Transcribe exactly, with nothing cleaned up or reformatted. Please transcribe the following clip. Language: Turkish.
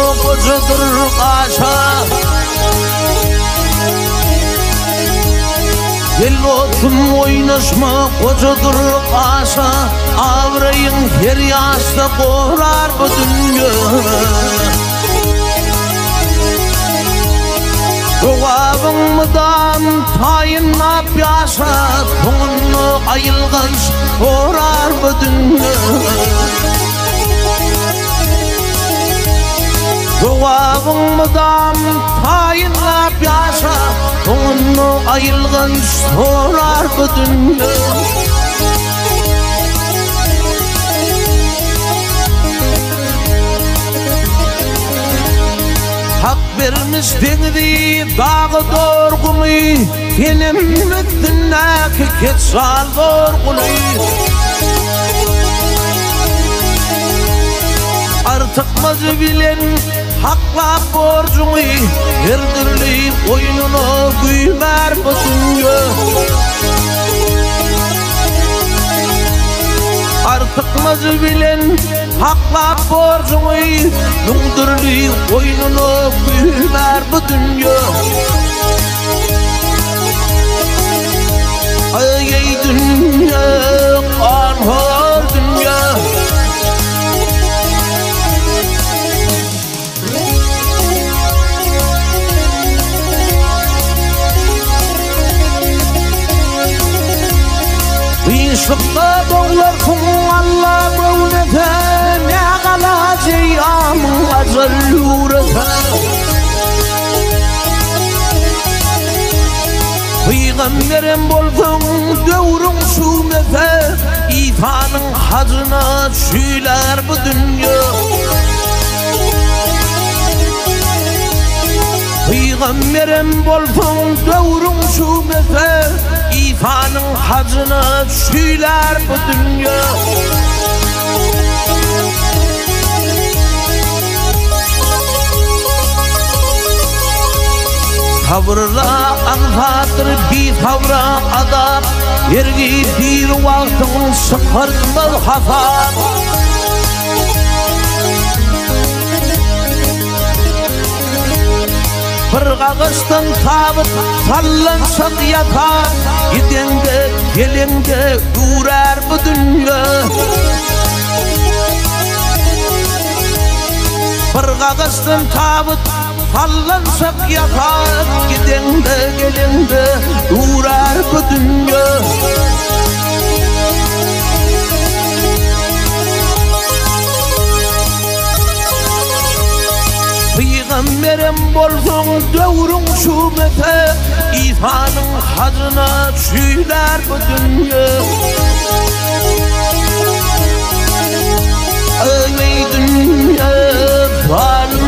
kocadır kaşa. El otum oynaşma kocadır kaşa. Avrayın her yaşta korar bu dünya. Doğabımdan tayinlap yaşa. Toğunu ayılgınç korar bu dünya. Doğabımdan tayinlap yaşa. Toğunu ayılgınç korar bu dünya. Hak vermiş denedi dağı dorgunu. Benim müddinaki ketsal dorgunu. Artık mazı bilen hakla borcunu. Her türlü oyununu güymer bu dünya. Artık mazı bilen hakla borcunu. Nungdurlu oyununu güymer bu dünya. Ay ey dünya, kanhar dünya. Işıkta doğlarsın Allah böylete. Ne kalacağım acıl yürete. Peygamberim bolsun dövrün sümete. İfanın hacına şüyler bu dünya. Peygamberim bolsun dövrün sümete. İfanın hacına şüyler bu dünya. Tavrla anfatır bir tavra adab. Ergi bir vaktın sıkırtmaz hafab. Bir ağaçtan tabıt sallansak yata. Gidende gelende uğrar bu dünya. Bir ağaçtan tabıt sallansak yata. Gidende gelende uğrar bu dünya. Peygamberim bolsun dövrün şubete. İfanın hacına şüyler bu dünya. Ey dünya, var